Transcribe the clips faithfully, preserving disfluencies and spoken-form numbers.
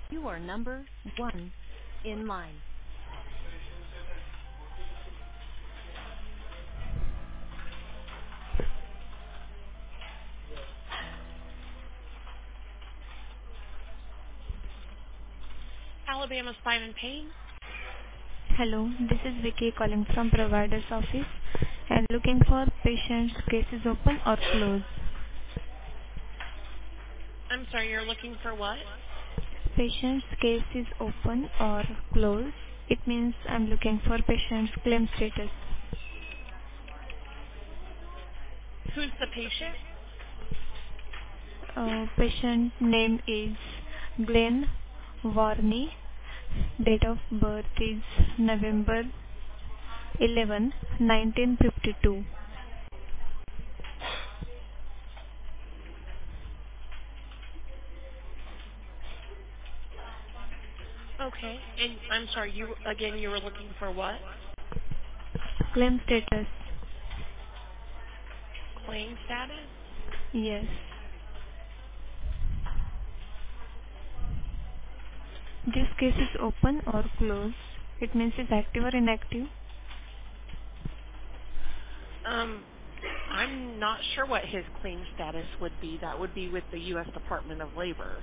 You are number one in line. Alabama Spine and Pain. Hello, this is Vicky calling from provider's office and looking for patient's cases open or closed. I'm sorry, you're looking for what? Patient's case is open or closed. It means I'm looking for patient's claim status. Who's the patient? Uh, patient name is Glenn Varney. Date of birth is November eleventh, nineteen fifty-two. Okay. And I'm sorry, you again you were looking for what? Claim status. Claim status? Yes. This case is open or closed. It means it's active or inactive. Um I'm not sure what his claim status would be. That would be with the U S Department of Labor.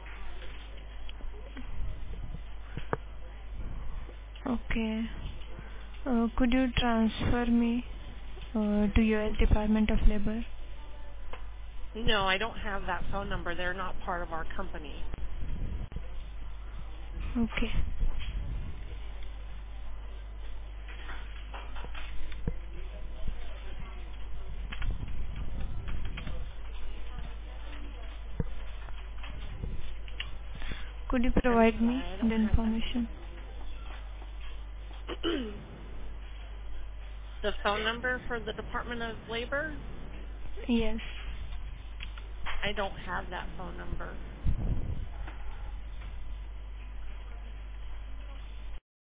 Okay. Uh, could you transfer me uh, to U S Department of Labor? No, I don't have that phone number. They're not part of our company. Okay. Could you I'm provide me sorry, I the don't have information? that. The phone number for the Department of Labor? Yes. I don't have that phone number.